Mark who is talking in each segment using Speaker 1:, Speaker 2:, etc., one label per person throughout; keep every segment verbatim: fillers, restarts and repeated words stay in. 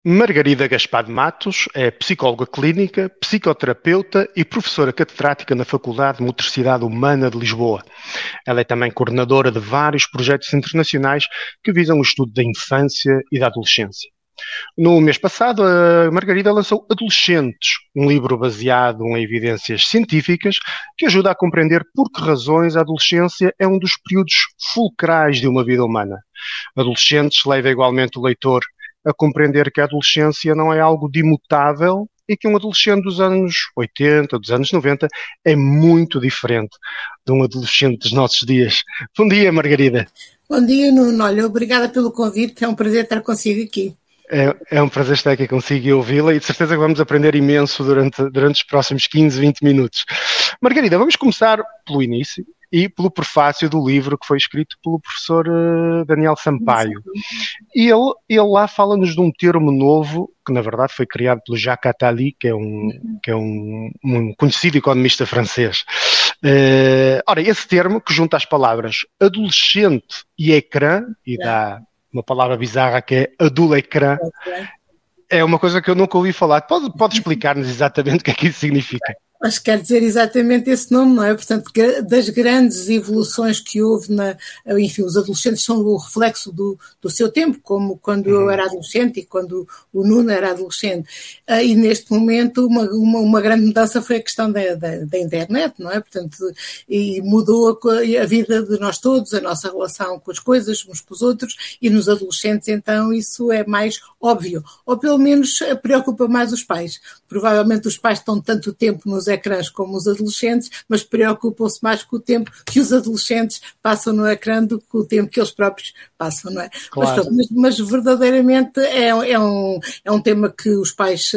Speaker 1: Margarida Gaspar de Matos é psicóloga clínica, psicoterapeuta e professora catedrática na Faculdade de Motricidade Humana de Lisboa. Ela é também coordenadora de vários projetos internacionais que visam o estudo da infância e da adolescência. No mês passado, a Margarida lançou Adolescentes, um livro baseado em evidências científicas que ajuda a compreender por que razões a adolescência é um dos períodos fulcrais de uma vida humana. Adolescentes leva igualmente o leitor a compreender que a adolescência não é algo de imutável e que um adolescente dos anos oitenta, dos anos noventa, é muito diferente de um adolescente dos nossos dias. Bom dia, Margarida.
Speaker 2: Bom dia, Nuno. Olha, obrigada pelo convite, é um prazer estar consigo aqui.
Speaker 1: É, é um prazer estar aqui consigo e ouvi-la e de certeza que vamos aprender imenso durante, durante os próximos quinze, vinte minutos. Margarida, vamos começar pelo início e pelo prefácio do livro que foi escrito pelo professor uh, Daniel Sampaio. E ele, ele lá fala-nos de um termo novo, que na verdade foi criado pelo Jacques Attali, que é um, que é um, um conhecido economista francês. Uh, ora, esse termo que junta as palavras adolescente e ecrã, e dá uma palavra bizarra que é adulecrã, é uma coisa que eu nunca ouvi falar. Pode, pode explicar-nos exatamente o que é que isso significa?
Speaker 2: Acho que quer dizer exatamente esse nome, não é? Portanto, das grandes evoluções que houve na... Enfim, os adolescentes são o reflexo do, do seu tempo, como quando uhum. eu era adolescente e quando o Nuno era adolescente. E neste momento uma, uma, uma grande mudança foi a questão da, da, da internet, não é? Portanto, e mudou a, a vida de nós todos, a nossa relação com as coisas, uns com os outros, e nos adolescentes, então, isso é mais óbvio. Ou pelo menos preocupa mais os pais. Provavelmente os pais estão tanto tempo nos ecrãs como os adolescentes, mas preocupam-se mais com o tempo que os adolescentes passam no ecrã do que com o tempo que eles próprios passam, não é?
Speaker 1: Claro.
Speaker 2: Mas, mas, mas verdadeiramente é, é, um, é um tema que os pais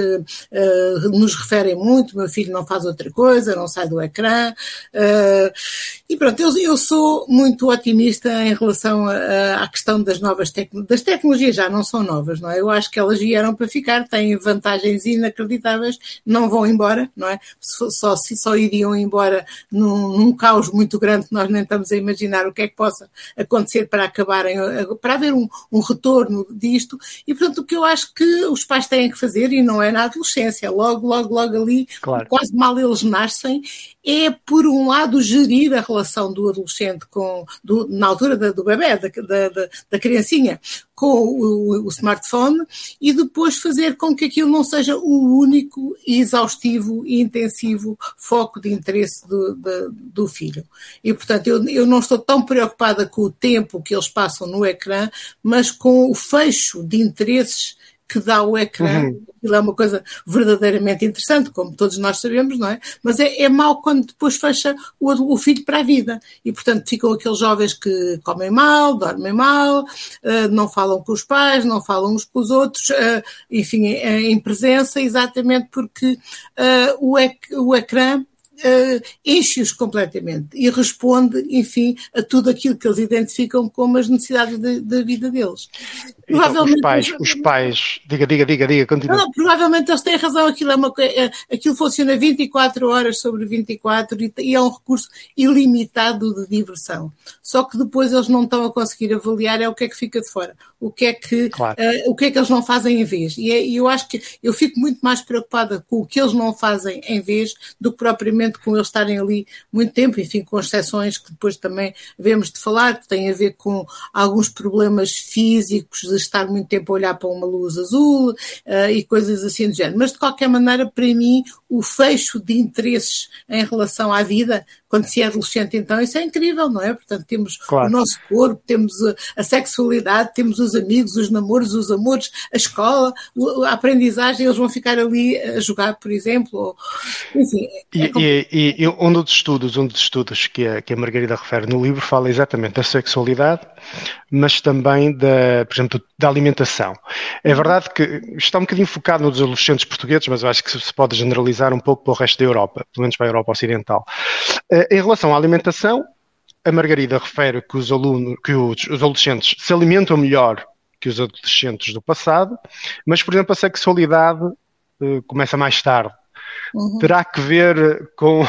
Speaker 2: uh, nos referem muito. Meu filho não faz outra coisa, não sai do ecrã. Uh, e pronto, eu, eu sou muito otimista em relação a, a, à questão das novas tecnologias. Das tecnologias já não são novas, não é? Eu acho que elas vieram para ficar, têm vantagens inacreditáveis, não vão embora, não é? Se Só, só iriam embora num, num caos muito grande que nós nem estamos a imaginar o que é que possa acontecer para acabarem, para haver um, um retorno disto. E, portanto, o que eu acho que os pais têm que fazer, e não é na adolescência, logo, logo, logo ali, claro, quase mal eles nascem, é, por um lado, gerir a relação do adolescente com, do, na altura da, do bebê, da, da, da, da criancinha, com o, o smartphone, e depois fazer com que aquilo não seja o único, exaustivo e intensivo foco de interesse do, do, do filho. E, portanto, eu, eu não estou tão preocupada com o tempo que eles passam no ecrã, mas com o fecho de interesses que dá o ecrã. Uhum. Aquilo é uma coisa verdadeiramente interessante, como todos nós sabemos, não é? Mas é, é mau quando depois fecha o, o filho para a vida. E, portanto, ficam aqueles jovens que comem mal, dormem mal, uh, não falam com os pais, não falam uns com os outros, uh, enfim, em presença, exatamente porque uh, o, ec, o ecrã Uh, enche-os completamente e responde, enfim, a tudo aquilo que eles identificam como as necessidades da vida deles.
Speaker 1: Então, provavelmente os pais, eles... os pais, diga, diga, diga, diga, continua.
Speaker 2: Não, provavelmente eles têm razão, aquilo, é uma, é, aquilo funciona vinte e quatro horas sobre vinte e quatro e, e é um recurso ilimitado de diversão. Só que depois eles não estão a conseguir avaliar é o que é que fica de fora, o que é que, claro. uh, o que é que eles não fazem em vez. E, é, e eu acho que eu fico muito mais preocupada com o que eles não fazem em vez do que propriamente com eles estarem ali muito tempo, enfim, com exceções que depois também havemos de falar, que têm a ver com alguns problemas físicos, de estar muito tempo a olhar para uma luz azul uh, e coisas assim do género. Mas, de qualquer maneira, para mim, o fecho de interesses em relação à vida, quando se é adolescente, então, isso é incrível, não é? Portanto, temos claro. O nosso corpo, temos a, a sexualidade, temos os amigos, os namoros, os amores, a escola, a aprendizagem, eles vão ficar ali a jogar, por exemplo, ou, enfim.
Speaker 1: É e, e, e um dos estudos, um dos estudos que a, que a Margarida refere no livro fala exatamente da sexualidade, mas também da, por exemplo, da alimentação. É verdade que está um bocadinho focado nos adolescentes portugueses, mas eu acho que se pode generalizar um pouco para o resto da Europa, pelo menos para a Europa Ocidental. Em relação à alimentação, a Margarida refere que os alunos, que os, os adolescentes se alimentam melhor que os adolescentes do passado, mas, por exemplo, a sexualidade uh, começa mais tarde. Uhum. Terá que ver com,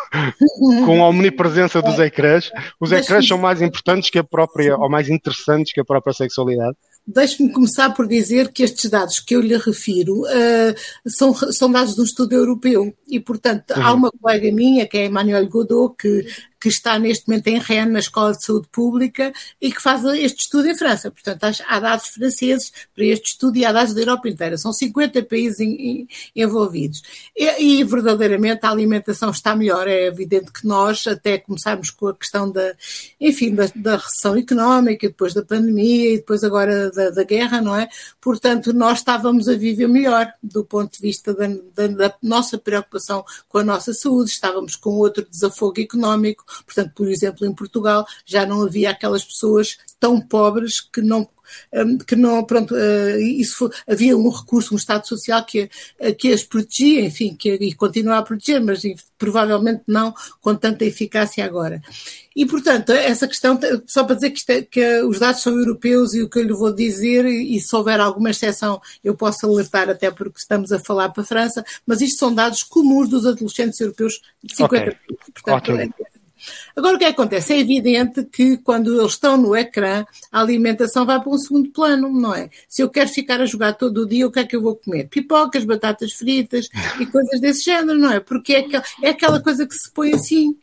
Speaker 1: com a omnipresença dos ecrãs. Os ecrãs são mais importantes que a própria, ou mais interessantes que a própria sexualidade.
Speaker 2: deixe-me começar por dizer que estes dados que eu lhe refiro uh, são, são dados de um estudo europeu e, portanto, uhum. há uma colega minha, que é a Emmanuelle Godot, que que está neste momento em Rennes, na Escola de Saúde Pública, e que faz este estudo em França. Portanto, há dados franceses para este estudo e há dados da Europa inteira. São cinquenta países em, em, envolvidos. E, e, verdadeiramente, a alimentação está melhor. É evidente que nós, até começarmos com a questão da, enfim, da, da recessão económica, depois da pandemia e depois agora da, da guerra, não é? Portanto, nós estávamos a viver melhor do ponto de vista da, da, da nossa preocupação com a nossa saúde. Estávamos com outro desafogo económico. Portanto, por exemplo, em Portugal já não havia aquelas pessoas tão pobres que não, que não pronto, isso foi, havia um recurso, um Estado Social que, que as protegia, enfim, que e continua a proteger, mas provavelmente não com tanta eficácia agora. E, portanto, essa questão, só para dizer que, isto é, que os dados são europeus e o que eu lhe vou dizer, e se houver alguma exceção eu posso alertar, até porque estamos a falar para a França, mas isto são dados comuns dos adolescentes europeus de cinquenta anos. Okay. Portanto, okay. é, Agora, o que acontece? É evidente que quando eles estão no ecrã, a alimentação vai para um segundo plano, não é? Se eu quero ficar a jogar todo o dia, o que é que eu vou comer? Pipocas, batatas fritas e coisas desse género, não é? Porque é aquela, é aquela coisa que se põe assim.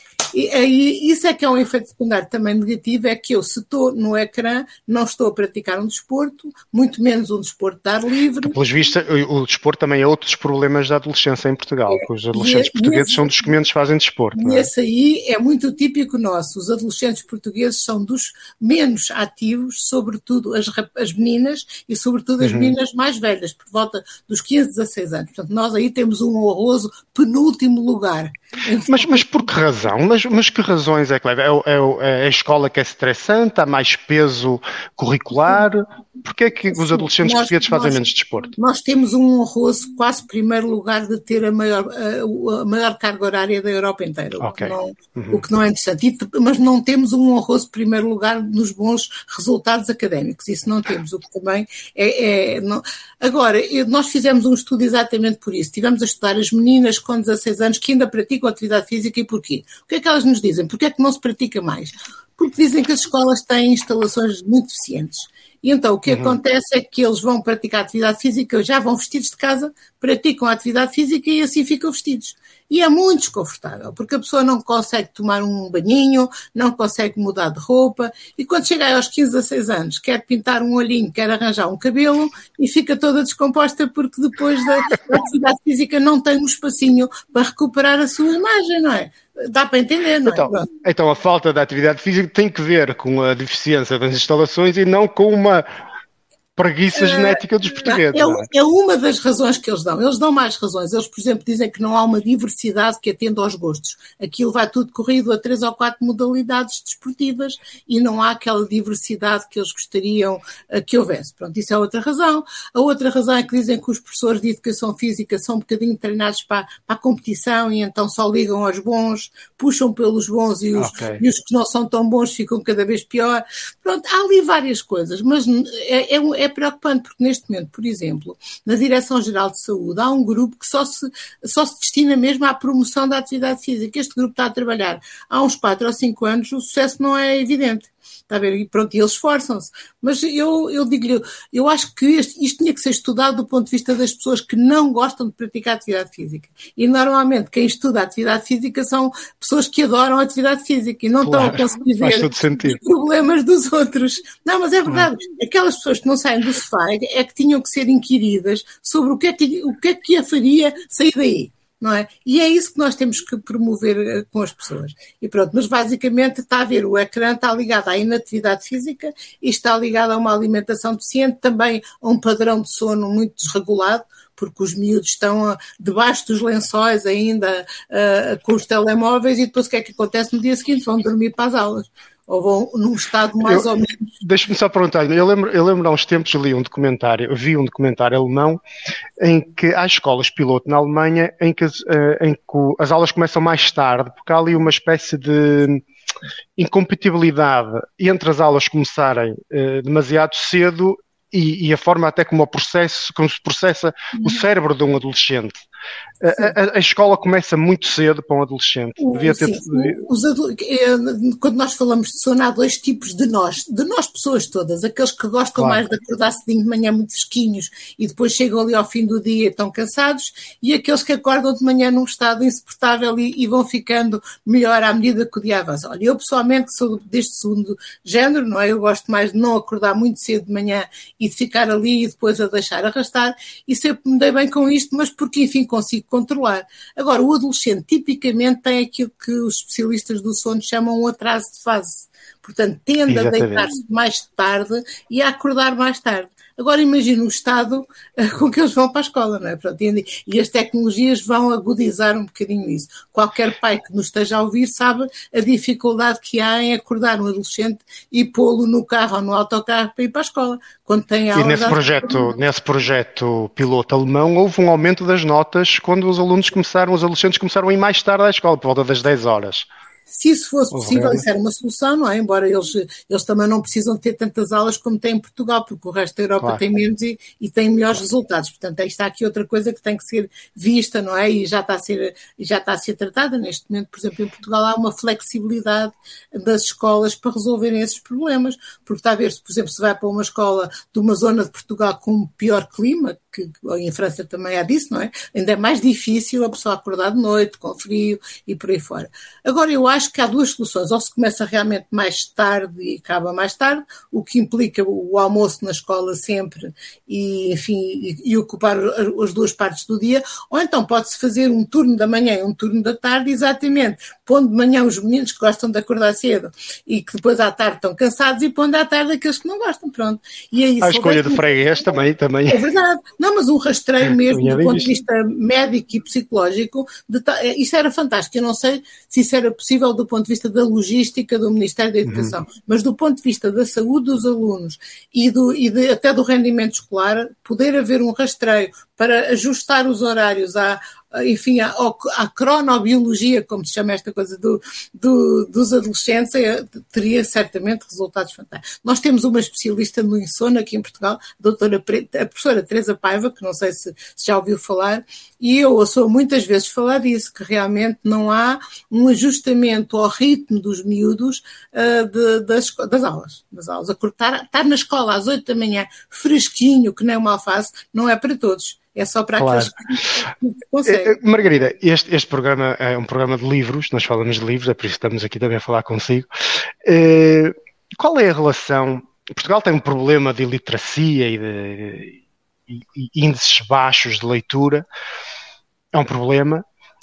Speaker 2: E aí, isso é que é um efeito secundário também negativo, é que eu, se estou no ecrã, não estou a praticar um desporto, muito menos um desporto de ar livre.
Speaker 1: Pelos vistos, o, o desporto também é outro dos problemas da adolescência em Portugal, é, os adolescentes e, portugueses e esse, são dos que menos fazem desporto.
Speaker 2: E
Speaker 1: não é?
Speaker 2: Esse aí é muito típico nosso, os adolescentes portugueses são dos menos ativos, sobretudo as, as meninas e sobretudo as uhum. meninas mais velhas, por volta dos quinze, dezasseis anos. Portanto, nós aí temos um honroso penúltimo lugar.
Speaker 1: Mas, mas por que razão? Mas, mas que razões é que leva? É, é, é a escola que é estressante? Há mais peso curricular? Porquê é que os adolescentes nós, portugueses fazem
Speaker 2: nós,
Speaker 1: menos desporto?
Speaker 2: Nós temos um honroso quase primeiro lugar de ter a maior, a, a maior carga horária da Europa inteira, okay. o, que não, uhum. o que não é interessante. E, mas não temos um honroso primeiro lugar nos bons resultados académicos. Isso não temos, o que também é... é não... Agora, nós fizemos um estudo exatamente por isso. Tivemos a estudar as meninas com dezasseis anos que ainda praticam atividade física e porquê? O que é que elas nos dizem? Porquê é que não se pratica mais? Porque dizem que as escolas têm instalações muito deficientes. E então o que uhum. acontece é que eles vão praticar atividade física, já vão vestidos de casa, praticam a atividade física e assim ficam vestidos. E é muito desconfortável, porque a pessoa não consegue tomar um banhinho, não consegue mudar de roupa, e quando chega aos quinze a seis anos, quer pintar um olhinho, quer arranjar um cabelo, e fica toda descomposta porque depois da, da atividade física não tem um espacinho para recuperar a sua imagem, não é? Dá para entender, não é?
Speaker 1: Então, então a falta de atividade física tem que ver com a deficiência das instalações e não com uma preguiça uh, genética dos portugueses.
Speaker 2: É, é? é uma das razões que eles dão. Eles dão mais razões. Eles, por exemplo, dizem que não há uma diversidade que atenda aos gostos. Aquilo vai tudo corrido a três ou quatro modalidades desportivas e não há aquela diversidade que eles gostariam uh, que houvesse. Pronto, isso é outra razão. A outra razão é que dizem que os professores de educação física são um bocadinho treinados para, para a competição e então só ligam aos bons, puxam pelos bons e os, okay. e os que não são tão bons ficam cada vez pior. Pronto, há ali várias coisas, mas é, é, é preocupante porque neste momento, por exemplo, na Direção-Geral de Saúde há um grupo que só se, só se destina mesmo à promoção da atividade física. Este grupo está a trabalhar há uns quatro ou cinco anos, o sucesso não é evidente. Está a ver? E pronto, e eles esforçam-se. Mas eu, eu digo-lhe, eu acho que este, isto tinha que ser estudado do ponto de vista das pessoas que não gostam de praticar atividade física. E normalmente quem estuda a atividade física são pessoas que adoram a atividade física e não claro, estão a conseguir ver os problemas dos outros. Não, mas é verdade. Hum. Aquelas pessoas que não saem do sofá é que tinham que ser inquiridas sobre o que é que, o que, é que a faria sair daí. Não é? E é isso que nós temos que promover com as pessoas. E pronto, mas basicamente está a ver, o ecrã está ligado à inatividade física e está ligado a uma alimentação deficiente, também a um padrão de sono muito desregulado, porque os miúdos estão uh, debaixo dos lençóis ainda uh, com os telemóveis e depois o que é que acontece no dia seguinte? Vão dormir para as aulas. Ou vão num estado mais
Speaker 1: eu,
Speaker 2: ou menos...
Speaker 1: Deixa-me só perguntar, eu lembro, eu lembro há uns tempos li um documentário, vi um documentário alemão em que há escolas piloto na Alemanha em que, em que as aulas começam mais tarde, porque há ali uma espécie de incompatibilidade entre as aulas começarem uh, demasiado cedo e, e a forma até como, o processo, como se processa o cérebro de um adolescente. A, a, a escola começa muito cedo para um adolescente. Devia ter...
Speaker 2: Sim, os adultos, quando nós falamos de sono, há dois tipos de nós, de nós pessoas todas, aqueles que gostam claro. mais de acordar cedinho de manhã muito fresquinhos e depois chegam ali ao fim do dia e estão cansados, e aqueles que acordam de manhã num estado insuportável e, e vão ficando melhor à medida que o dia avança. Olha, eu pessoalmente sou deste segundo género, não é? Eu gosto mais de não acordar muito cedo de manhã e de ficar ali e depois a deixar arrastar, e sempre me dei bem com isto, mas porque enfim consigo controlar. Agora, o adolescente tipicamente tem aquilo que os especialistas do sono chamam um atraso de fase. Portanto, tende Exatamente. a deitar-se mais tarde e a acordar mais tarde. Agora imagina o estado uh, com que eles vão para a escola, não é? Pronto, e as tecnologias vão agudizar um bocadinho isso. Qualquer pai que nos esteja a ouvir sabe a dificuldade que há em acordar um adolescente e pô-lo no carro ou no autocarro para ir para a escola. Quando tem
Speaker 1: e nesse projeto, nesse projeto piloto alemão houve um aumento das notas quando os alunos começaram, os adolescentes começaram a ir mais tarde à escola, por volta das dez horas.
Speaker 2: Se isso fosse possível, isso era uma solução, não é? Embora eles, eles também não precisam ter tantas aulas como tem em Portugal, porque o resto da Europa claro. tem menos e, e tem melhores claro. resultados. Portanto, aí está aqui outra coisa que tem que ser vista, não é? E já está a ser, já está a ser tratada. Neste momento, por exemplo, em Portugal há uma flexibilidade das escolas para resolverem esses problemas, porque está a ver, por exemplo, se vai para uma escola de uma zona de Portugal com pior clima, que em França também há disso, não é? Ainda é mais difícil a pessoa acordar de noite, com frio e por aí fora. Agora, eu acho que há duas soluções. Ou se começa realmente mais tarde e acaba mais tarde, o que implica o almoço na escola sempre e, enfim, e, e ocupar as duas partes do dia, ou então pode-se fazer um turno da manhã e um turno da tarde, exatamente, pondo de manhã os meninos que gostam de acordar cedo e que depois à tarde estão cansados e pondo à tarde aqueles que não gostam, pronto. E aí,
Speaker 1: a escolha de freguês também, também.
Speaker 2: É verdade. Não, mas um rastreio mesmo do ponto de vista médico e psicológico, de, isso era fantástico. Eu não sei se isso era possível do ponto de vista da logística do Ministério da Educação, uhum. mas do ponto de vista da saúde dos alunos e, do, e de, até do rendimento escolar, poder haver um rastreio para ajustar os horários à, enfim, à, à cronobiologia, como se chama esta coisa do, do, dos adolescentes, teria certamente resultados fantásticos. Nós temos uma especialista no insono aqui em Portugal, a, doutora, a professora Teresa Paiva, que não sei se, se já ouviu falar, e eu ouço muitas vezes falar disso, que realmente não há um ajustamento ao ritmo dos miúdos uh, de, das, das aulas. Das aulas. Estar, estar na escola às oito da manhã, fresquinho, que nem uma alface, não é para todos. É só para claro. aqueles que conseguem.
Speaker 1: Margarida, este, este programa é um programa de livros, nós falamos de livros, é por isso que estamos aqui também a falar consigo. Uh, qual é a relação... Portugal tem um problema de iliteracia e de e, e índices baixos de leitura, é um problema.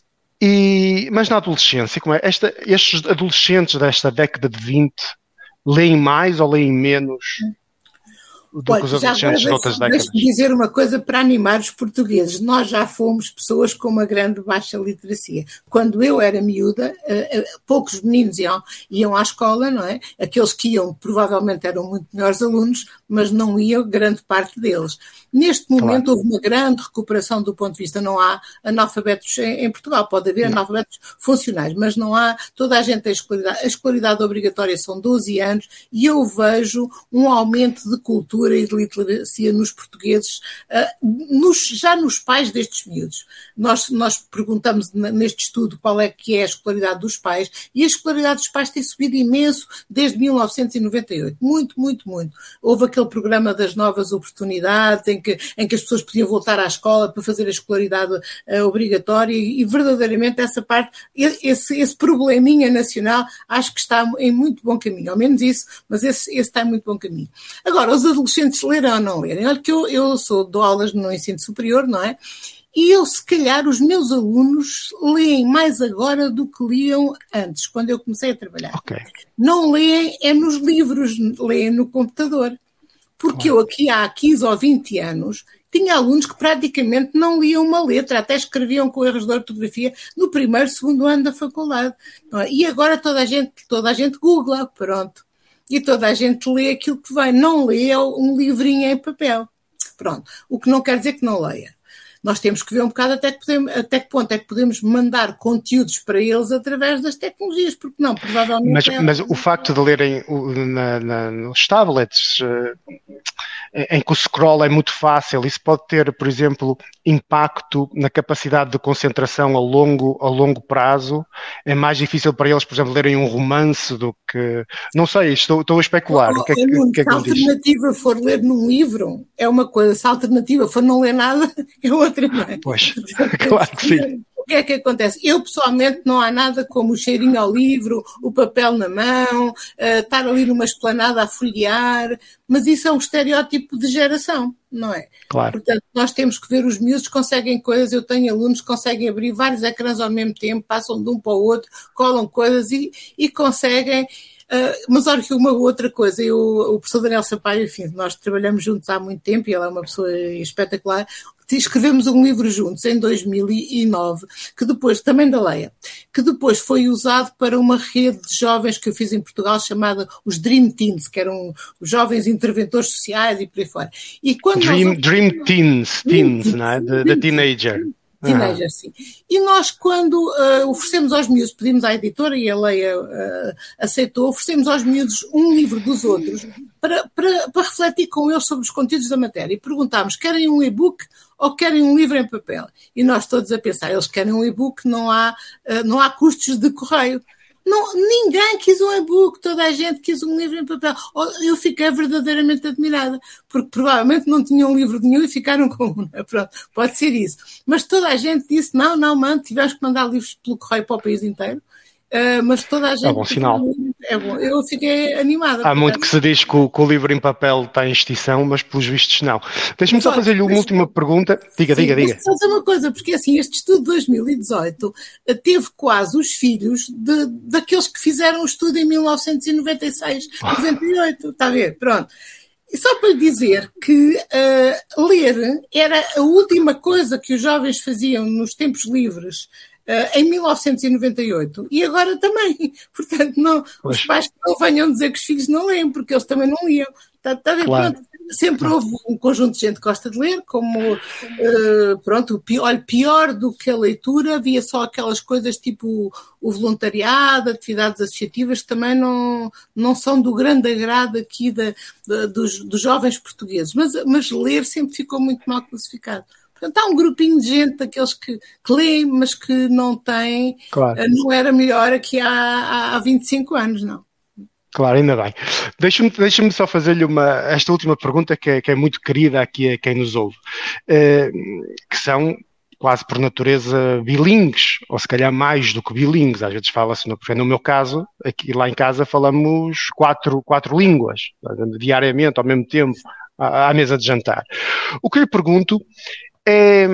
Speaker 1: E, mas na adolescência, como é? Esta, estes adolescentes desta década de vinte leem mais ou leem menos do
Speaker 2: Olha,
Speaker 1: que os adolescentes de outras décadas?
Speaker 2: Deixa-me dizer uma coisa para animar os portugueses. Nós já fomos pessoas com uma grande baixa literacia. Quando eu era miúda, poucos meninos iam, iam à escola, não é? Aqueles que iam provavelmente eram muito melhores alunos, mas não iam grande parte deles. Neste momento claro. houve uma grande recuperação do ponto de vista, não há analfabetos em, em Portugal, pode haver não. analfabetos funcionais, mas não há, toda a gente tem escolaridade, a escolaridade obrigatória são doze anos e eu vejo um aumento de cultura e de literacia nos portugueses, uh, nos, já nos pais destes miúdos. Nós, nós perguntamos neste estudo qual é que é a escolaridade dos pais e a escolaridade dos pais tem subido imenso desde mil novecentos e noventa e oito, muito, muito, muito. Houve aquele programa das novas oportunidades em que, em que as pessoas podiam voltar à escola para fazer a escolaridade uh, obrigatória e, e verdadeiramente essa parte, esse, esse probleminha nacional acho que está em muito bom caminho, ao menos isso, mas esse, esse está em muito bom caminho. Agora, os adolescentes lerem ou não lerem, olha que eu, eu sou, dou aulas no ensino superior, não é? E eu, se calhar, os meus alunos leem mais agora do que liam antes, quando eu comecei a trabalhar.
Speaker 1: Okay.
Speaker 2: Não leem é nos livros, leem no computador. Porque eu aqui há quinze ou vinte anos tinha alunos que praticamente não liam uma letra, até escreviam com erros de ortografia no primeiro, segundo ano da faculdade. Não é? E agora toda a gente, toda a gente googla, pronto. E toda a gente lê aquilo que vem, não lê um livrinho em papel. Pronto. O que não quer dizer que não leia. nós temos que ver um bocado até que, podemos, até que ponto é que podemos mandar conteúdos para eles através das tecnologias, porque não, provavelmente...
Speaker 1: Mas,
Speaker 2: é...
Speaker 1: mas o facto de lerem na, na, nos tablets, em que o scroll é muito fácil, isso pode ter, por exemplo, impacto na capacidade de concentração a longo, a longo prazo? É mais difícil para eles, por exemplo, lerem um romance do que... Não sei, estou, estou a especular.
Speaker 2: Oh,
Speaker 1: o que é que,
Speaker 2: oh,
Speaker 1: que, é que
Speaker 2: se a alternativa for ler num livro, é uma coisa. Se a alternativa for não ler nada, é outra, não é?
Speaker 1: Pois, claro que sim.
Speaker 2: O que é que acontece? Eu, pessoalmente, não há nada como o cheirinho ao livro, o papel na mão, uh, estar ali numa esplanada a folhear, mas isso é um estereótipo de geração, não é?
Speaker 1: Claro.
Speaker 2: Portanto, nós temos que ver os miúdos que conseguem coisas. Eu tenho alunos que conseguem abrir vários ecrãs ao mesmo tempo, passam de um para o outro, colam coisas e, e conseguem... Uh, mas olha que uma outra coisa, eu, o professor Daniel Sampaio, enfim, nós trabalhamos juntos há muito tempo e ele é uma pessoa espetacular. Escrevemos um livro juntos em dois mil e nove, que depois, também da Leia, que depois foi usado para uma rede de jovens que eu fiz em Portugal chamada os Dream Teens, que eram os jovens interventores sociais e por aí fora. E quando
Speaker 1: Dream,
Speaker 2: nós...
Speaker 1: Dream Teens, teens, não é? Da teenager.
Speaker 2: Teenager, sim. E nós, quando uh, oferecemos aos miúdos, pedimos à editora e a Leia uh, aceitou, oferecemos aos miúdos um livro dos outros para, para, para refletir com eles sobre os conteúdos da matéria. E perguntámos, querem um e-book ou querem um livro em papel? E nós todos a pensar, eles querem um e-book, não há, uh, não há custos de correio. Não, ninguém quis um e-book, toda a gente quis um livro em papel. Eu fiquei verdadeiramente admirada, porque provavelmente não tinham livro nenhum e ficaram com um. Pronto, pode ser isso. Mas toda a gente disse, não, não, mano, tivemos que mandar livros pelo correio para o país inteiro. Uh, mas toda a gente...
Speaker 1: É bom sinal.
Speaker 2: É bom. Eu fiquei animada.
Speaker 1: Há portanto. Muito que se diz que o, que o livro em papel está em extinção, mas pelos vistos não. Deixa-me só fazer-lhe uma última pergunta. Diga, sim, diga, diga.
Speaker 2: Só dizer uma coisa, porque assim, este estudo de dois mil e dezoito teve quase os filhos de, daqueles que fizeram o estudo em mil novecentos e noventa e seis, noventa e oito, está a ver? Pronto. E só para lhe dizer que uh, ler era a última coisa que os jovens faziam nos tempos livres Uh, em mil novecentos e noventa e oito e agora também, portanto não, os pais que não venham dizer que os filhos não leem, porque eles também não liam, tá, tá bem, claro. Pronto, sempre houve um conjunto de gente que gosta de ler, como uh, pronto, pior, pior do que a leitura, havia só aquelas coisas tipo o voluntariado, atividades associativas que também não, não são do grande agrado aqui da, da, dos, dos jovens portugueses, mas, mas ler sempre ficou muito mal classificado. Portanto, há um grupinho de gente, daqueles que, que leem, mas que não têm, claro. Não era melhor aqui há, há vinte e cinco anos, não.
Speaker 1: Claro, ainda bem. Deixa-me, deixa-me só fazer-lhe uma, esta última pergunta que é, que é muito querida aqui a quem nos ouve, eh, que são quase por natureza bilíngues, ou se calhar mais do que bilíngues, às vezes fala-se, no, porque no meu caso, aqui lá em casa falamos quatro, quatro línguas, diariamente, ao mesmo tempo, à, à mesa de jantar. O que eu lhe pergunto É,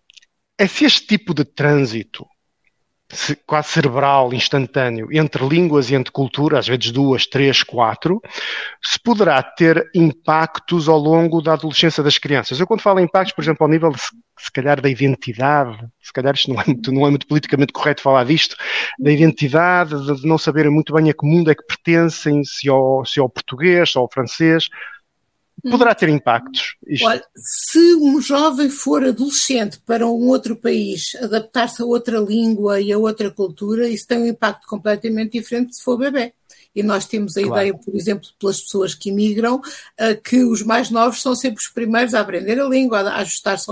Speaker 1: é se este tipo de trânsito se, quase cerebral, instantâneo, entre línguas e entre cultura, às vezes duas, três, quatro, se poderá ter impactos ao longo da adolescência das crianças. Eu quando falo em impactos, por exemplo, ao nível, de, se calhar, da identidade, se calhar isto não é, muito, não é muito politicamente correto falar disto, da identidade, de não saberem muito bem a que mundo é que pertencem, se ao, se ao português, se ao francês... Poderá ter impactos. Isto.
Speaker 2: Olha, se um jovem for adolescente para um outro país, adaptar-se a outra língua e a outra cultura, isso tem um impacto completamente diferente de se for bebê. E nós temos a claro. Ideia, por exemplo, pelas pessoas que imigram, que os mais novos são sempre os primeiros a aprender a língua, a ajustar-se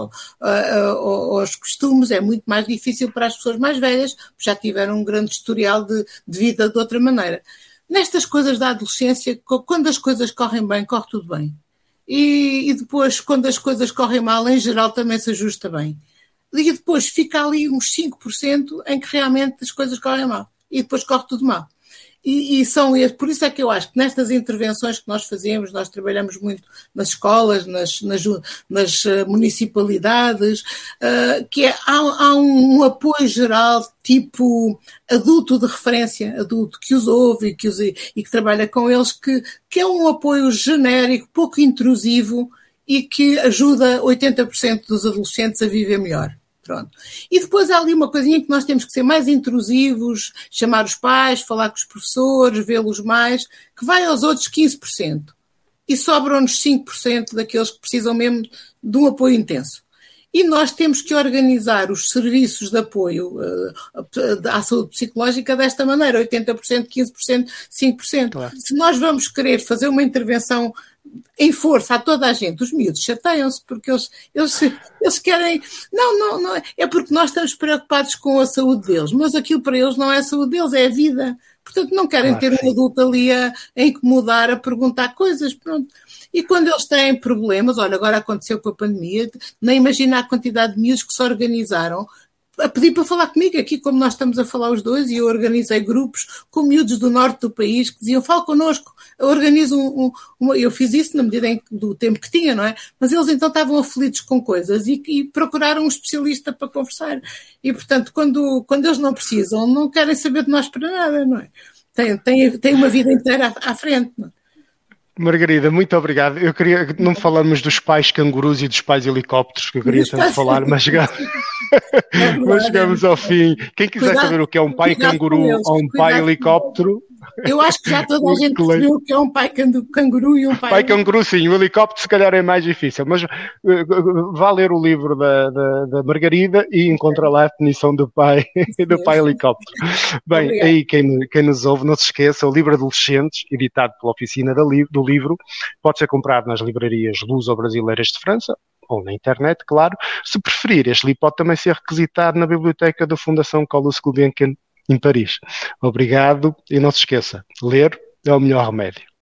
Speaker 2: aos costumes. É muito mais difícil para as pessoas mais velhas, porque já tiveram um grande historial de, de vida de outra maneira. Nestas coisas da adolescência, quando as coisas correm bem, corre tudo bem. E, e depois, quando as coisas correm mal, em geral também se ajusta bem. E depois fica ali uns cinco por cento em que realmente as coisas correm mal. E depois corre tudo mal. E, e são por isso é que eu acho que nestas intervenções que nós fazemos, nós trabalhamos muito nas escolas, nas, nas, nas municipalidades, uh, que é, há, há um, um apoio geral tipo adulto de referência, adulto que os ouve que os, e que trabalha com eles, que, que é um apoio genérico, pouco intrusivo e que ajuda oitenta por cento dos adolescentes a viver melhor. Pronto. E depois há ali uma coisinha que nós temos que ser mais intrusivos, chamar os pais, falar com os professores, vê-los mais, que vai aos outros quinze por cento. E sobram-nos cinco por cento daqueles que precisam mesmo de um apoio intenso. e nós temos que organizar os serviços de apoio uh, à saúde psicológica desta maneira, oitenta por cento, quinze por cento, cinco por cento. Claro. Se nós vamos querer fazer uma intervenção em força a toda a gente, os miúdos chateiam-se porque eles, eles, eles querem... Não, não, não, é porque nós estamos preocupados com a saúde deles, mas aquilo para eles não é a saúde deles, é a vida. Portanto, não querem claro, ter um adulto ali a, a incomodar, a perguntar coisas, pronto. E quando eles têm problemas, olha, agora aconteceu com a pandemia, nem imagina a quantidade de miúdos que se organizaram a pedir para falar comigo, aqui como nós estamos a falar os dois, e eu organizei grupos com miúdos do norte do país que diziam, fala connosco, organizo um, um, um... Eu fiz isso na medida em, do tempo que tinha, não é? Mas eles então estavam aflitos com coisas e, e procuraram um especialista para conversar. E, portanto, quando, quando eles não precisam, não querem saber de nós para nada, não é? Tem, tem, tem uma vida inteira à, à frente, não é?
Speaker 1: Margarida, muito obrigado. Eu queria, não falamos dos pais cangurus e dos pais helicópteros, que eu queria tanto falar, mas chegamos, é mas chegamos ao fim. Quem quiser cuidado, saber o que é um pai canguru ou um pai helicóptero...
Speaker 2: Eu acho que já toda a gente percebeu o que é um pai canguru e um pai...
Speaker 1: Pai canguru, sim. O helicóptero se calhar é mais difícil, mas uh, vá ler o livro da, da, da Margarida e encontra lá a definição do pai, do pai helicóptero. Bem, obrigado. Aí quem, quem nos ouve, não se esqueça, o livro Adolescentes, editado pela Oficina do Livro, pode ser comprado nas livrarias luso-brasileiras de França, ou na internet, claro. Se preferir, este livro pode também ser requisitado na biblioteca da Fundação Carlos Gulbenkian, em Paris. Obrigado e não se esqueça, ler é o melhor remédio.